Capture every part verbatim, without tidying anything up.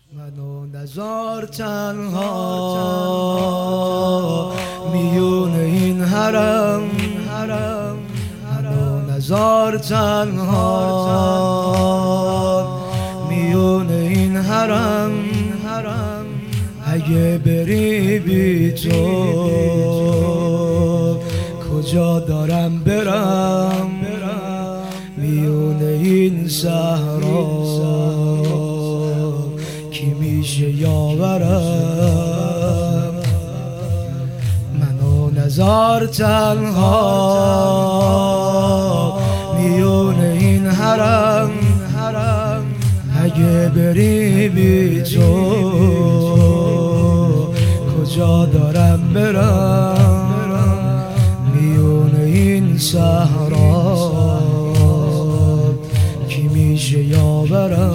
منو نزار تنها میون این حرم، منو نزار تنها میون این حرم. اگه بری بی تو کجا دارم برم؟ میون این صحرا کی میشه یاورم؟ منو نزار تنها میون این حرم. اگه بری بی تو کجا دارم برم؟ میون این صحرا کی میشه یاورم؟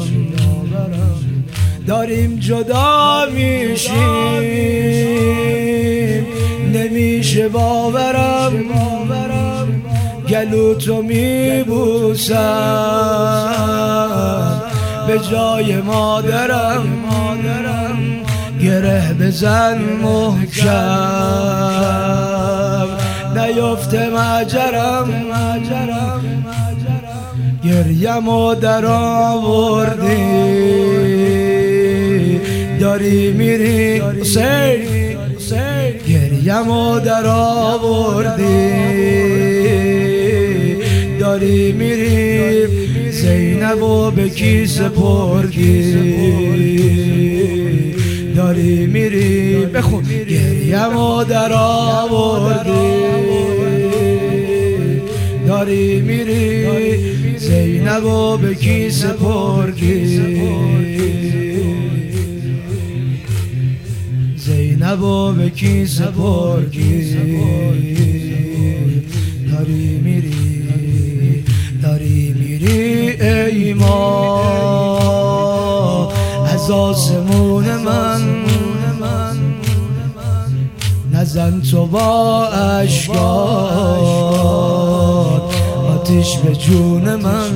داریم جدا میشیم نمیشه باورم، گلو تو میبوسم به جای مادرم. گره بزن محکم نیفته مجرم، گریمو در آوردی داری میری حسین، گریمو در آوردی داری میری. زینبو به کی سپردی داری میری؟ بخون. گریمو در آوردی داری میری. زینبو به کی سپردی زینبو به کی سپردی داری میری داری میری ای ما از آسمون من. نزن تو با اشکات آتیش به جون من.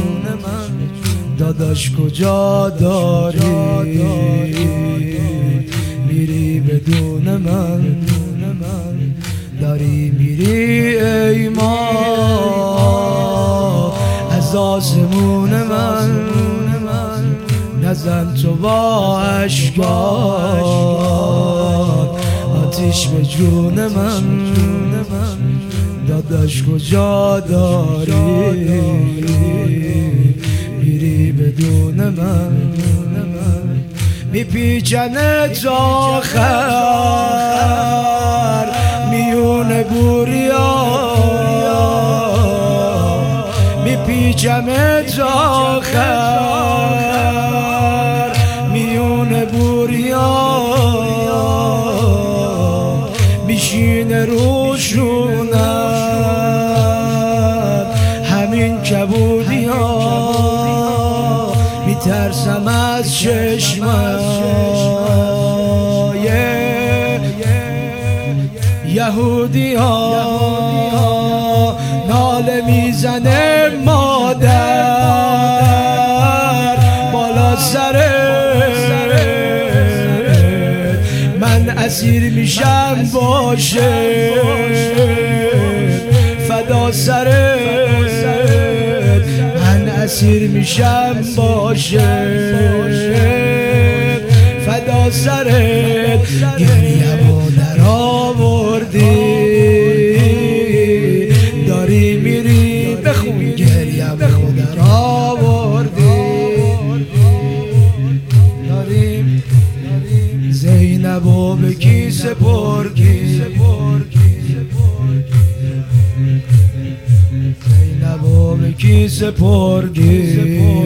داداش کجا داری میری بدون من؟ داری میری ای ما از آسمون من. نزن تو با اشکات آتیش به جون من. داداش کجا داری میری بدون من؟ میپیچنت آخر میون بوریا، میپیچمت آخر میون بوریا. میشین روشونم همین کبودی ها. میترسم از چشمای یهودی ها. ناله میزنه مادر بالا سرت، من اسیر میشم باشه فدا سرت. من اسیر میشم باشه فدا سرت. گریمو در آوردی داری میری. بخون. گریمو در آوردی داری. زینبو به کی سپردی زینبو به کی سپردی؟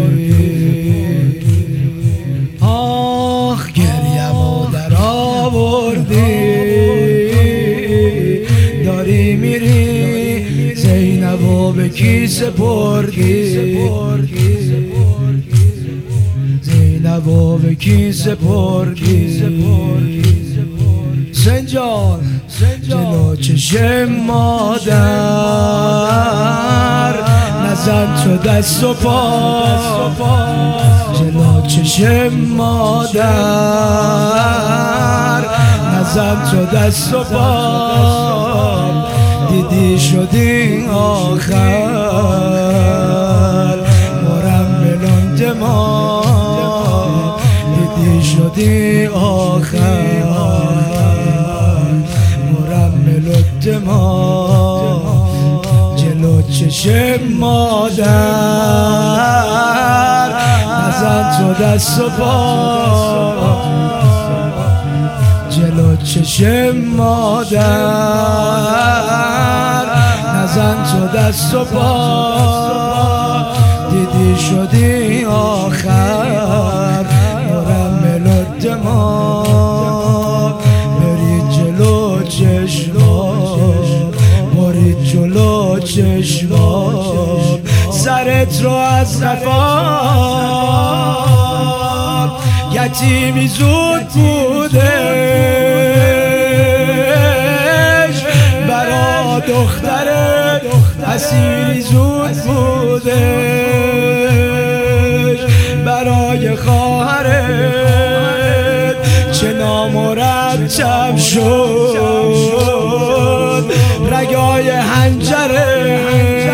آخ گریمو در آوردی داری میری. زینبو به کی سپردی زینبو به کی سپردی؟ سنجان جلو چشم مادر نزن تو دست و پا. جلو چشم مادر نزن تو دست و پا دیدی شدی آخر مرملون دما دیدی شدی آخر مرملون دما جلو چشم مادر نزن تو دست و پا جلو چشم مادر نزن تو دست و پا دیدی شدی آخر مرمل و دماغ برید جلو چشمام برید جلو چشمام سرت رو از نفاق یتیمی زود بودش برا دخترت اسیری زود بودش برای خواهرت چه نامرتب شد رگای حنجرت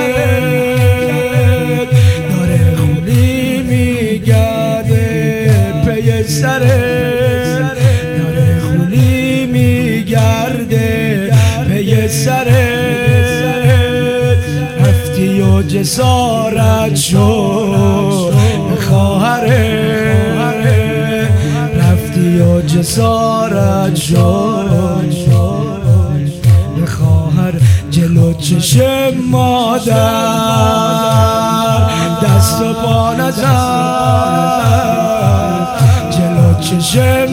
داره خونی میگرده پی سرت داره خونی میگرده پی سرت رفتی و جسارت شد خواهرت رفتی و جسارت شد خواهر جلو چشم مادر دست و پا نزن جلو چشم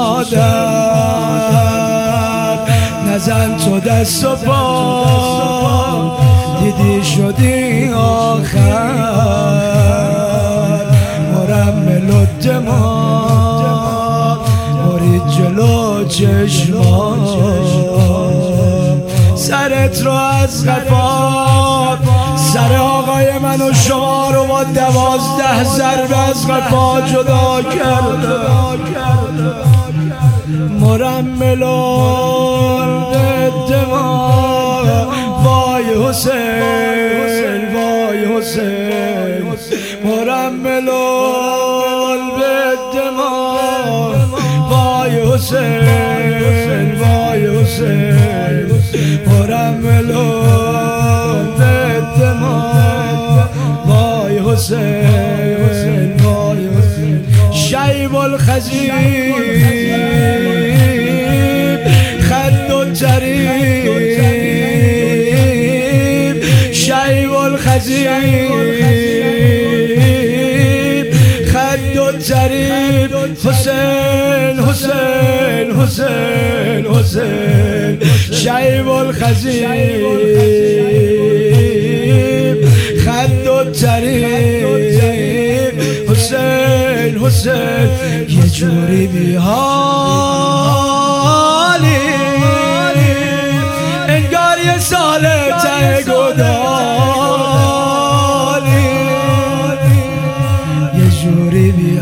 مادر نزن تو دست و پا دیدی شدی آخر مرمل و دماغ برید جلو چشمام سرت رو از قفا سر آقای من و شما رو با دوازده ضربه از قفا جدا کرد مرملون به دماغ وای حسین وای حسین مرملون به دماغ وای حسین وای حسین مرملون به دماغ وای حسین وای حسین شیب الخزیب خد و جریب شیب الخزیب خد و جریب حسین حسین حسین حسین شیب الخزیب خد و جریب حسین حسین یه جوری بی حالی انگار یه سال ته گدالی یه جوری بی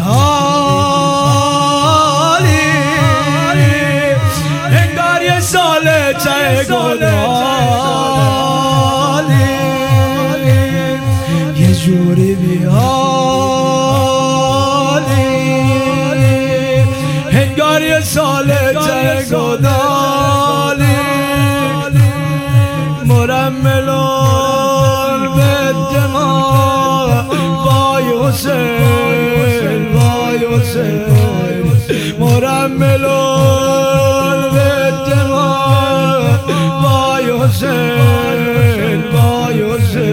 حالی انگار یه سال ته گدالی یه جوری بی حالی انگار یه سال ته گدالی مرملون به دماغ وای حسین وای حسین مرملون به دماغ وای حسین وای حسین